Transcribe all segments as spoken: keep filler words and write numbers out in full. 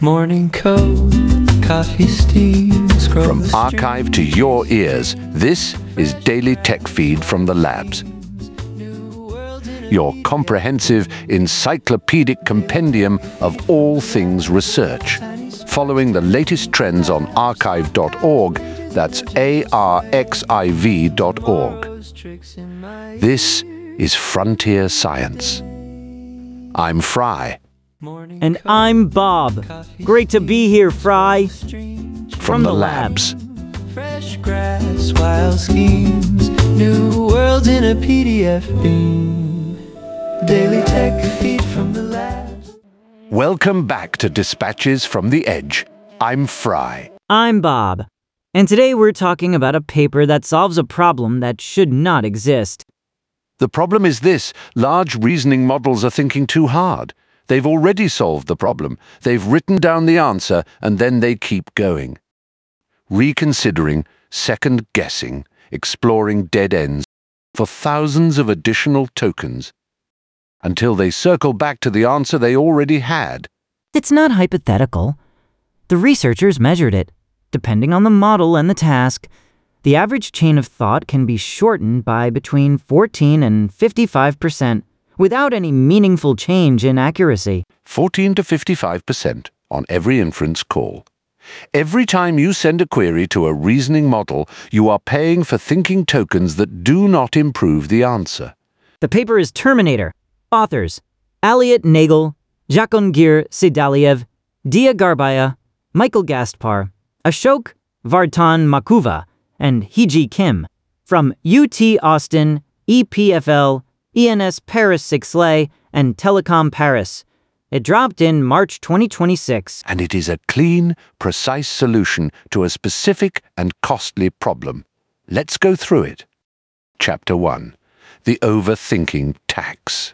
Morning coat, coffee steam, scroll From the archive to your ears, this is Daily Tech Feed from the labs. Your comprehensive, encyclopedic compendium of all things research, following the latest trends on archive dot org, that's A R X I V dot org. This is Frontier Science. I'm Fry. And I'm Bob. Great to be here, Fry. From the labs. Fresh grass, wild schemes, new worlds in a P D F beam. Daily Tech Feed from the labs. Welcome back to Dispatches from the Edge. I'm Fry. I'm Bob. And today we're talking about a paper that solves a problem that should not exist. The problem is this: large reasoning models are thinking too hard. They've already solved the problem. They've written down the answer, and then they keep going. Reconsidering, second-guessing, exploring dead ends for thousands of additional tokens, until they circle back to the answer they already had. It's not hypothetical. The researchers measured it. Depending on the model and the task, the average chain of thought can be shortened by between fourteen and fifty-five percent without any meaningful change in accuracy. fourteen to fifty-five percent on every inference call. Every time you send a query to a reasoning model, you are paying for thinking tokens that do not improve the answer. The paper is Terminator. Authors: Aliot Nagel, Jahangir Sedaliev, Dia Garbaya, Michael Gaspar, Ashok Vardhan Makuva, and Heeji Kim. From U T Austin, E P F L, E N S Paris Sixlay, and Telecom Paris. It dropped in March twenty twenty-six. And it is a clean, precise solution to a specific and costly problem. Let's go through it. Chapter one. The Overthinking Tax.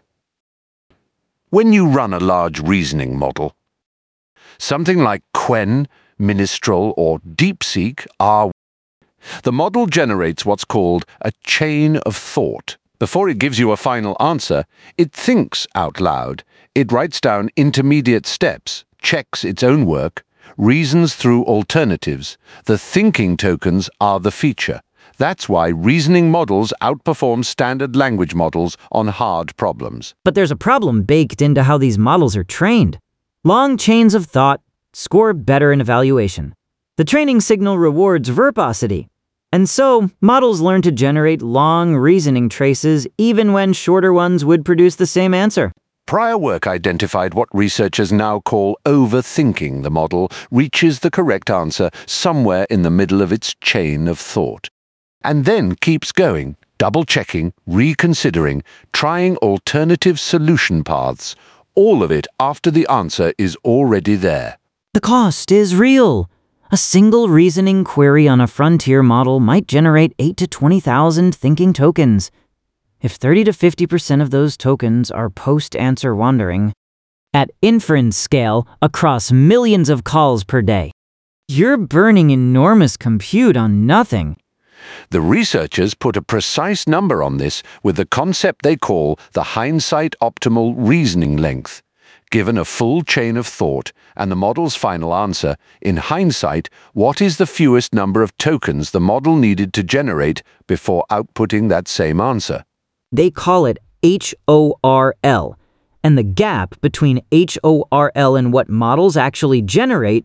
When you run a large reasoning model, something like Qwen, Ministral, or DeepSeek are, the model generates what's called a chain of thought. Before it gives you a final answer, it thinks out loud. It writes down intermediate steps, checks its own work, reasons through alternatives. The thinking tokens are the feature. That's why reasoning models outperform standard language models on hard problems. But there's a problem baked into how these models are trained. Long chains of thought score better in evaluation. The training signal rewards verbosity. And so, models learn to generate long reasoning traces even when shorter ones would produce the same answer. Prior work identified what researchers now call overthinking. The model reaches the correct answer somewhere in the middle of its chain of thought, and then keeps going, double-checking, reconsidering, trying alternative solution paths, all of it after the answer is already there. The cost is real. A single reasoning query on a frontier model might generate eight to twenty thousand thinking tokens. If thirty to fifty percent of those tokens are post-answer wandering, at inference scale across millions of calls per day, you're burning enormous compute on nothing. The researchers put a precise number on this with the concept they call the hindsight optimal reasoning length. Given a full chain of thought and the model's final answer, in hindsight, what is the fewest number of tokens the model needed to generate before outputting that same answer? They call it H O R L, and the gap between H O R L and what models actually generate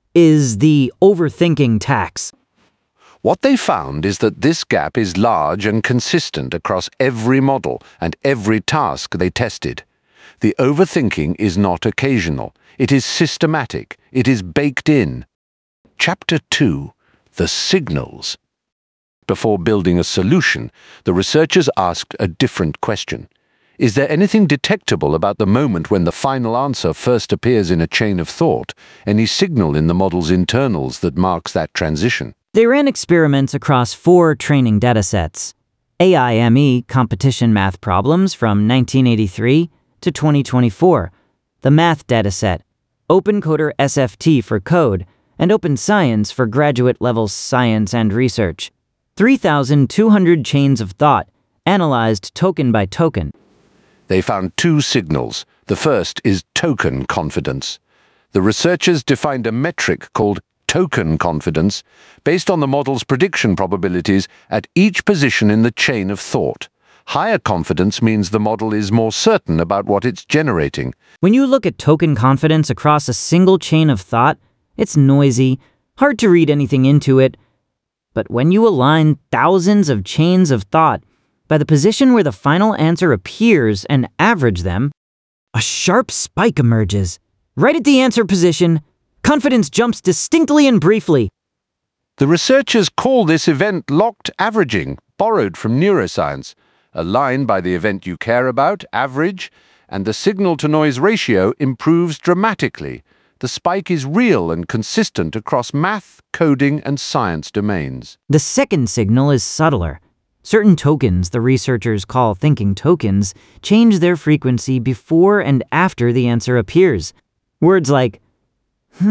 is the overthinking tax. What they found is that this gap is large and consistent across every model and every task they tested. The overthinking is not occasional. It is systematic. It is baked in. Chapter two. The Signals. Before building a solution, the researchers asked a different question. Is there anything detectable about the moment when the final answer first appears in a chain of thought? Any signal in the model's internals that marks that transition? They ran experiments across four training datasets: A I M E competition math problems from nineteen eighty-three to twenty twenty-four, the math dataset, OpenCoder S F T for code, and Open Science for graduate-level science and research. three thousand two hundred chains of thought, analyzed token by token. They found two signals. The first is token confidence. The researchers defined a metric called token confidence based on the model's prediction probabilities at each position in the chain of thought. Higher confidence means the model is more certain about what it's generating. When you look at token confidence across a single chain of thought, it's noisy, hard to read anything into it. But when you align thousands of chains of thought by the position where the final answer appears and average them, a sharp spike emerges. Right at the answer position, confidence jumps distinctly and briefly. The researchers call this event locked averaging, borrowed from neuroscience. A line by the event you care about, average, and the signal-to-noise ratio improves dramatically. The spike is real and consistent across math, coding, and science domains. The second signal is subtler. Certain tokens, the researchers call thinking tokens, change their frequency before and after the answer appears. Words like, hmm,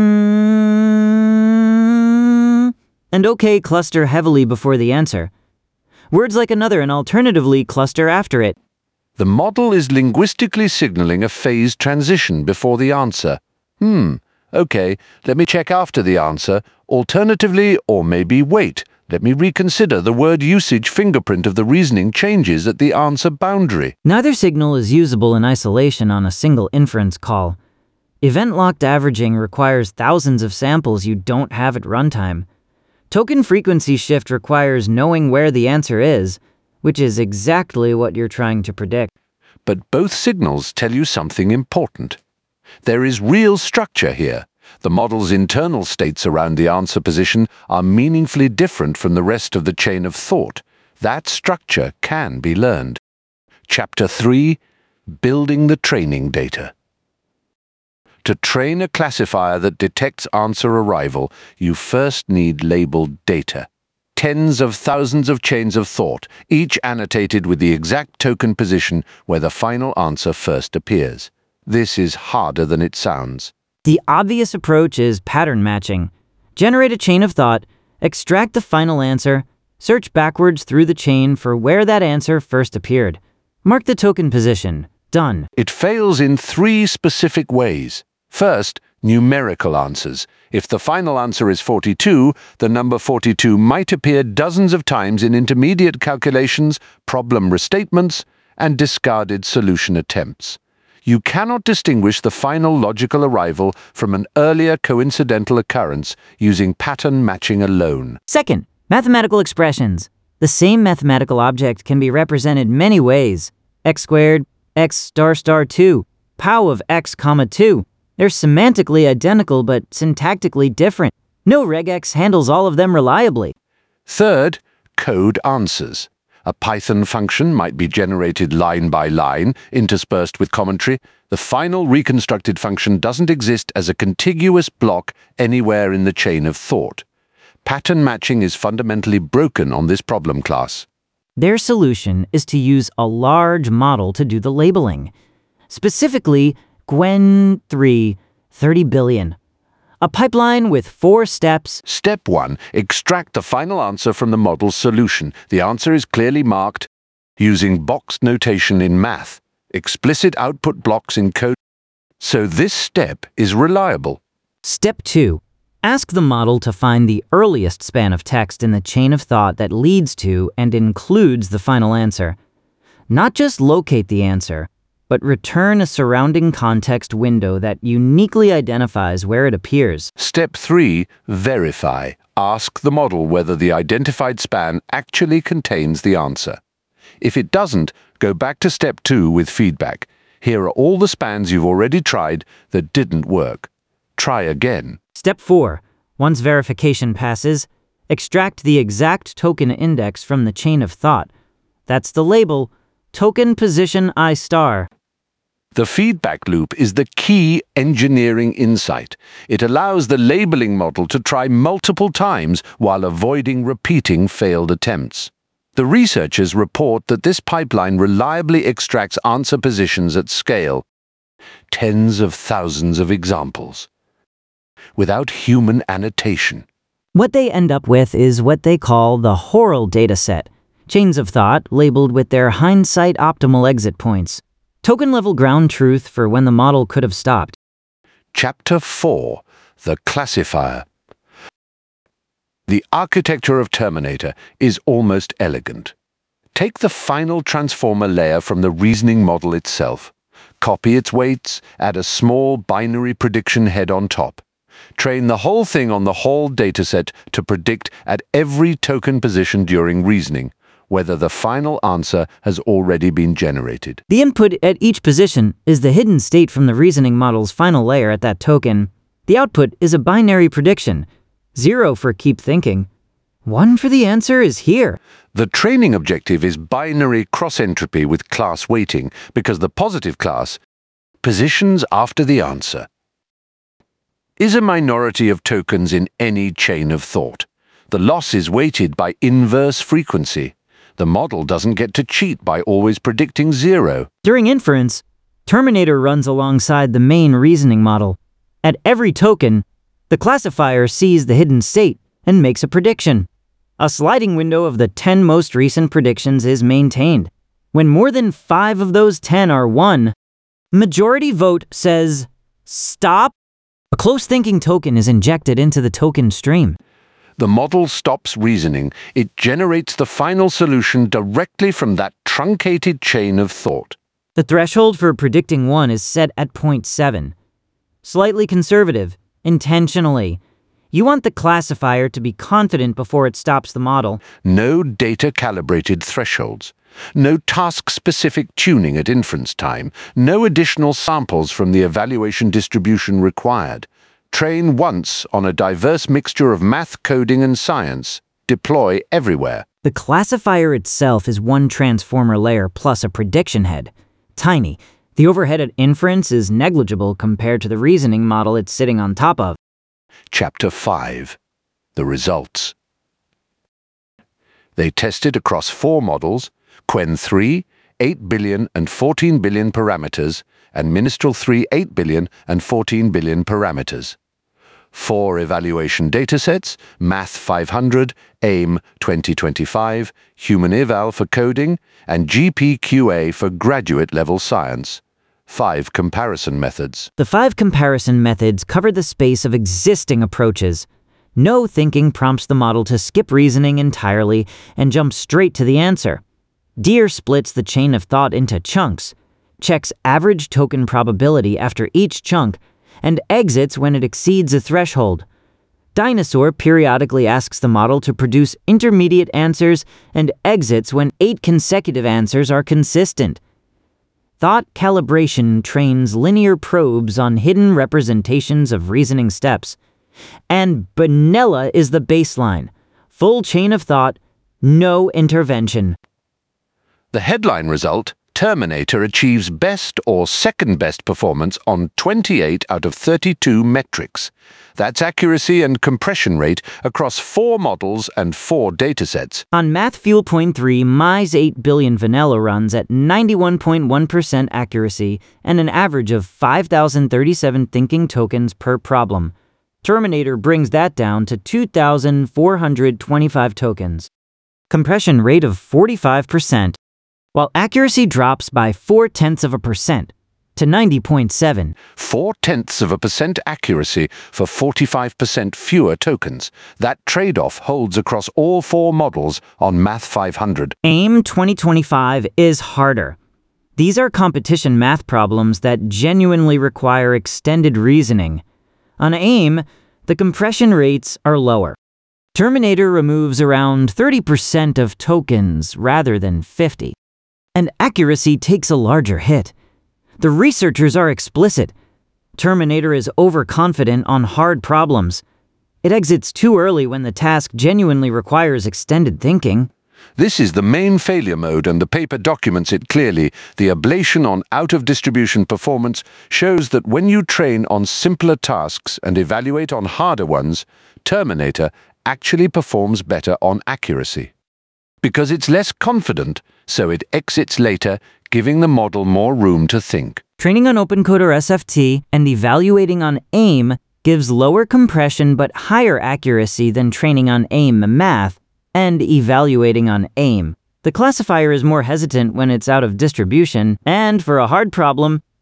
and okay cluster heavily before the answer. Words like another and alternatively cluster after it. The model is linguistically signaling a phase transition before the answer. Hmm, okay, let me check after the answer. Alternatively, or maybe wait, let me reconsider. The word usage fingerprint of the reasoning changes at the answer boundary. Neither signal is usable in isolation on a single inference call. Event-locked averaging requires thousands of samples you don't have at runtime. Token frequency shift requires knowing where the answer is, which is exactly what you're trying to predict. But both signals tell you something important. There is real structure here. The model's internal states around the answer position are meaningfully different from the rest of the chain of thought. That structure can be learned. Chapter three, Building the Training Data. To train a classifier that detects answer arrival, you first need labeled data. Tens of thousands of chains of thought, each annotated with the exact token position where the final answer first appears. This is harder than it sounds. The obvious approach is pattern matching. Generate a chain of thought, extract the final answer, search backwards through the chain for where that answer first appeared. Mark the token position. Done. It fails in three specific ways. First, numerical answers. If the final answer is forty-two, the number forty-two might appear dozens of times in intermediate calculations, problem restatements, and discarded solution attempts. You cannot distinguish the final logical arrival from an earlier coincidental occurrence using pattern matching alone. Second, mathematical expressions. The same mathematical object can be represented many ways. X squared, x star star two, pow of x comma two. They're semantically identical but syntactically different. No regex handles all of them reliably. Third, code answers. A Python function might be generated line by line, interspersed with commentary. The final reconstructed function doesn't exist as a contiguous block anywhere in the chain of thought. Pattern matching is fundamentally broken on this problem class. Their solution is to use a large model to do the labeling. Specifically, Gwen three, thirty billion. A pipeline with four steps. Step one, extract the final answer from the model's solution. The answer is clearly marked using boxed notation in math, explicit output blocks in code. So this step is reliable. Step two, ask the model to find the earliest span of text in the chain of thought that leads to and includes the final answer. Not just locate the answer, but return a surrounding context window that uniquely identifies where it appears. Step three, verify. Ask the model whether the identified span actually contains the answer. If it doesn't, go back to step two with feedback. Here are all the spans you've already tried that didn't work. Try again. Step four, once verification passes, extract the exact token index from the chain of thought. That's the label, token position I star. The feedback loop is the key engineering insight. It allows the labeling model to try multiple times while avoiding repeating failed attempts. The researchers report that this pipeline reliably extracts answer positions at scale. Tens of thousands of examples. Without human annotation. What they end up with is what they call the Horal dataset. Chains of thought labeled with their hindsight optimal exit points. Token-level ground truth for when the model could have stopped. Chapter four. The Classifier. The architecture of Terminator is almost elegant. Take the final transformer layer from the reasoning model itself. Copy its weights, add a small binary prediction head on top. Train the whole thing on the whole dataset to predict at every token position during reasoning whether the final answer has already been generated. The input at each position is the hidden state from the reasoning model's final layer at that token. The output is a binary prediction. Zero for keep thinking. One for the answer is here. The training objective is binary cross-entropy with class weighting because the positive class positions after the answer is a minority of tokens in any chain of thought. The loss is weighted by inverse frequency. The model doesn't get to cheat by always predicting zero. During inference, Terminator runs alongside the main reasoning model. At every token, the classifier sees the hidden state and makes a prediction. A sliding window of the ten most recent predictions is maintained. When more than five of those ten are won, majority vote says, stop. A close thinking token is injected into the token stream. The model stops reasoning. It generates the final solution directly from that truncated chain of thought. The threshold for predicting one is set at zero point seven. Slightly conservative, intentionally. You want the classifier to be confident before it stops the model. No data-calibrated thresholds. No task-specific tuning at inference time. No additional samples from the evaluation distribution required. Train once on a diverse mixture of math, coding, and science. Deploy everywhere. The classifier itself is one transformer layer plus a prediction head. Tiny. The overhead at inference is negligible compared to the reasoning model it's sitting on top of. Chapter five. The Results. They tested across four models, Qwen three, eight billion and fourteen billion parameters, and Ministral three, eight billion and fourteen billion parameters. Four evaluation datasets, Math five hundred, AIM twenty twenty-five, Human Eval for coding, and G P Q A for graduate-level science. Five comparison methods. The five comparison methods cover the space of existing approaches. No thinking prompts the model to skip reasoning entirely and jump straight to the answer. Deer splits the chain of thought into chunks, checks average token probability after each chunk, and exits when it exceeds a threshold. Dinosaur periodically asks the model to produce intermediate answers and exits when eight consecutive answers are consistent. Thought calibration trains linear probes on hidden representations of reasoning steps. And vanilla is the baseline. Full chain of thought, no intervention. The headline result, Terminator achieves best or second best performance on twenty-eight out of thirty-two metrics. That's accuracy and compression rate across four models and four datasets. On MathFuel point three, M I S eight billion vanilla runs at ninety-one point one percent accuracy and an average of five thousand thirty-seven thinking tokens per problem. Terminator brings that down to two thousand four hundred twenty-five tokens. Compression rate of forty-five percent. While accuracy drops by four-tenths of a percent to ninety point seven. Four-tenths of a percent accuracy for forty-five percent fewer tokens. That trade-off holds across all four models on Math five hundred. AIM twenty twenty-five is harder. These are competition math problems that genuinely require extended reasoning. On AIM, the compression rates are lower. Terminator removes around thirty percent of tokens rather than fifty. And accuracy takes a larger hit. The researchers are explicit. Terminator is overconfident on hard problems. It exits too early when the task genuinely requires extended thinking. This is the main failure mode, and the paper documents it clearly. The ablation on out-of-distribution performance shows that when you train on simpler tasks and evaluate on harder ones, Terminator actually performs better on accuracy. Because it's less confident, so it exits later, giving the model more room to think. Training on OpenCoder S F T and evaluating on AIM gives lower compression but higher accuracy than training on AIM math and evaluating on AIM. The classifier is more hesitant when it's out of distribution, and for a hard problem,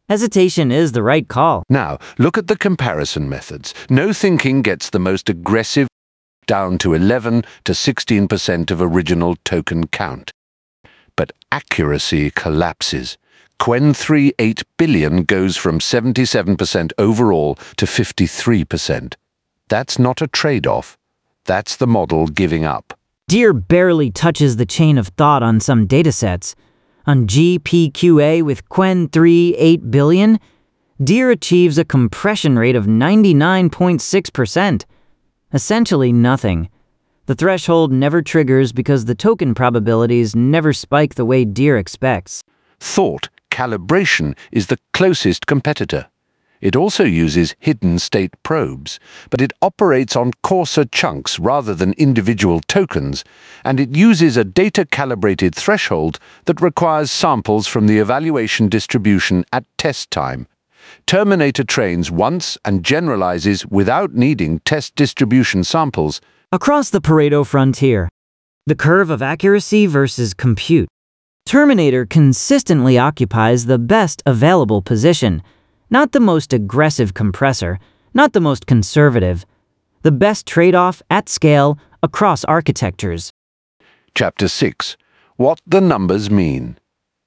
Hesitation is the right call. Now, look at the comparison methods. No thinking gets the most aggressive, down to eleven to sixteen percent of original token count. But accuracy collapses. Qwen three eight billion goes from seventy-seven percent overall to fifty-three percent. That's not a trade-off. That's the model giving up. Deer barely touches the chain of thought on some datasets. On G P Q A with Qwen three eight billion, Deer achieves a compression rate of ninety-nine point six percent. Essentially nothing. The threshold never triggers because the token probabilities never spike the way Deer expects. Thought calibration is the closest competitor. It also uses hidden state probes, but it operates on coarser chunks rather than individual tokens, and it uses a data-calibrated threshold that requires samples from the evaluation distribution at test time. Terminator trains once and generalizes without needing test distribution samples. Across the Pareto frontier, the curve of accuracy versus compute, Terminator consistently occupies the best available position. Not the most aggressive compressor, not the most conservative. The best trade-off at scale across architectures. Chapter six. What the numbers mean.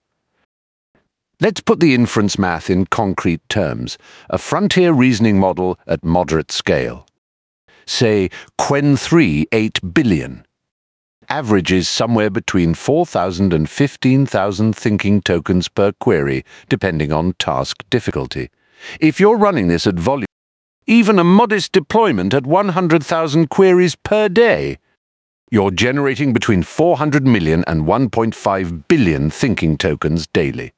Let's put the inference math in concrete terms. A frontier reasoning model at moderate scale. Say Qwen three eight billion. Averages somewhere between four thousand and fifteen thousand thinking tokens per query, depending on task difficulty. If you're running this at volume, even a modest deployment at one hundred thousand queries per day, you're generating between four hundred million and one point five billion thinking tokens daily.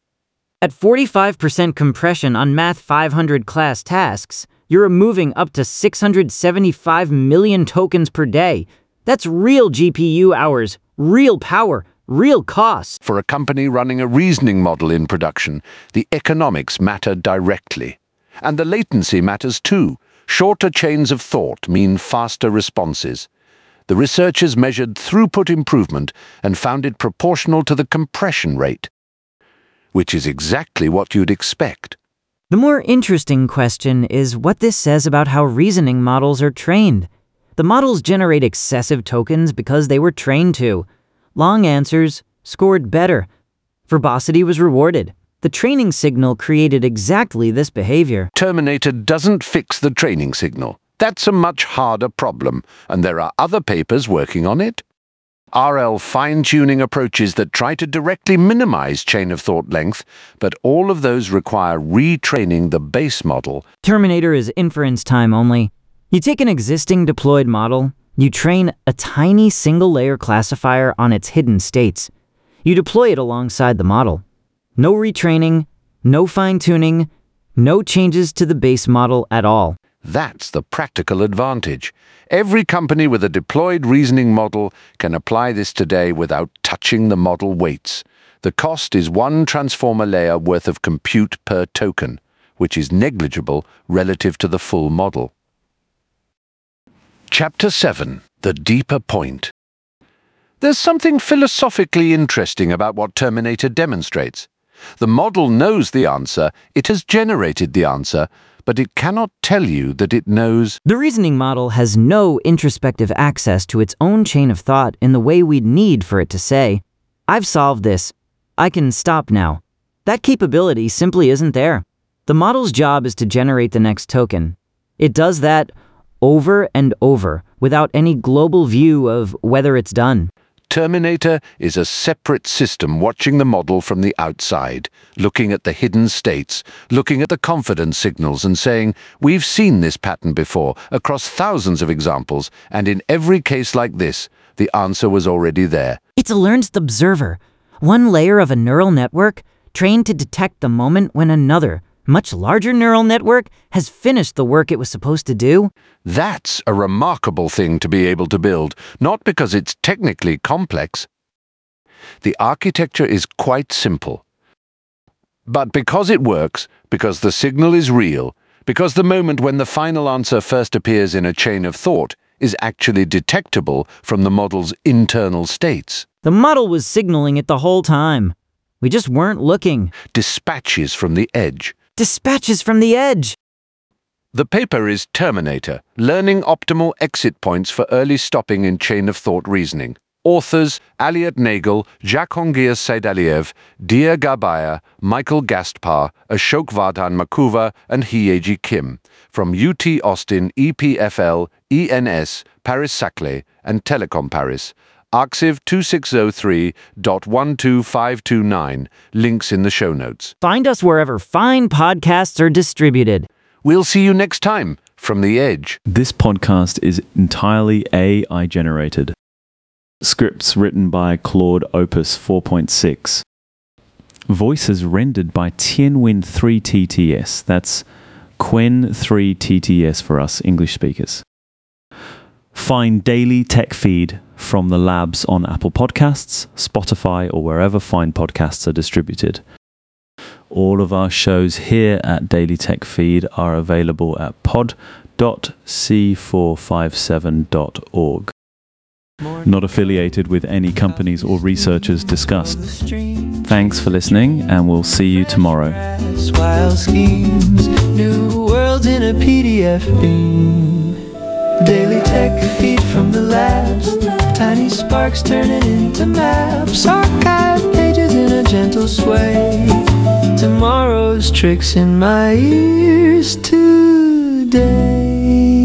At forty-five percent compression on Math five hundred class tasks, you're removing up to six hundred seventy-five million tokens per day. That's real G P U hours, real power, real costs. For a company running a reasoning model in production, the economics matter directly. And the latency matters too. Shorter chains of thought mean faster responses. The researchers measured throughput improvement and found it proportional to the compression rate, which is exactly what you'd expect. The more interesting question is what this says about how reasoning models are trained. The models generate excessive tokens because they were trained to. Long answers scored better. Verbosity was rewarded. The training signal created exactly this behavior. Terminator doesn't fix the training signal. That's a much harder problem, and there are other papers working on it. R L fine-tuning approaches that try to directly minimize chain of thought length, but all of those require retraining the base model. Terminator is inference time only. You take an existing deployed model, you train a tiny single-layer classifier on its hidden states. You deploy it alongside the model. No retraining, no fine-tuning, no changes to the base model at all. That's the practical advantage. Every company with a deployed reasoning model can apply this today without touching the model weights. The cost is one transformer layer worth of compute per token, which is negligible relative to the full model. Chapter seven. The Deeper Point. There's something philosophically interesting about what Terminator demonstrates. The model knows the answer, it has generated the answer, but it cannot tell you that it knows. The reasoning model has no introspective access to its own chain of thought in the way we'd need for it to say, "I've solved this. I can stop now." That capability simply isn't there. The model's job is to generate the next token. It does that over and over without any global view of whether it's done. Terminator is a separate system watching the model from the outside, looking at the hidden states, looking at the confidence signals and saying, "We've seen this pattern before, across thousands of examples, and in every case like this, the answer was already there." It's a learned observer, one layer of a neural network trained to detect the moment when another, much larger neural network has finished the work it was supposed to do. That's a remarkable thing to be able to build, not because it's technically complex. The architecture is quite simple. But because it works, because the signal is real, because the moment when the final answer first appears in a chain of thought is actually detectable from the model's internal states. The model was signaling it the whole time. We just weren't looking. Dispatches from the Edge. Dispatches from the Edge. The paper is Terminator, Learning Optimal Exit Points for Early Stopping in Chain of Thought Reasoning. Authors Elliot Nagel, Jahangir Saidaliev, Dia Garbhaiya, Michael Gastpar, Ashok Vardhan Makuva, and Hyeji Kim. From U T Austin, E P F L, E N S, Paris-Saclay, and Telecom Paris. Arxiv two six zero three dot one two five two nine. Links in the show notes. Find us wherever fine podcasts are distributed. We'll see you next time from the Edge. This podcast is entirely A I generated. Scripts written by Claude Opus four point six. Voices rendered by Tianwen three T T S. That's Qwen three T T S for us English speakers. Find Daily Tech Feed from the labs on Apple Podcasts, Spotify, or wherever fine podcasts are distributed. All of our shows here at Daily Tech Feed are available at pod dot c four five seven dot org. Not affiliated with any companies or researchers discussed. Thanks for listening, and we'll see you tomorrow. Wild schemes, new worlds in a P D F beam. Daily Tech Feed from the labs, tiny sparks turning into maps. Archive pages in a gentle sway. Tomorrow's tricks in my ears today.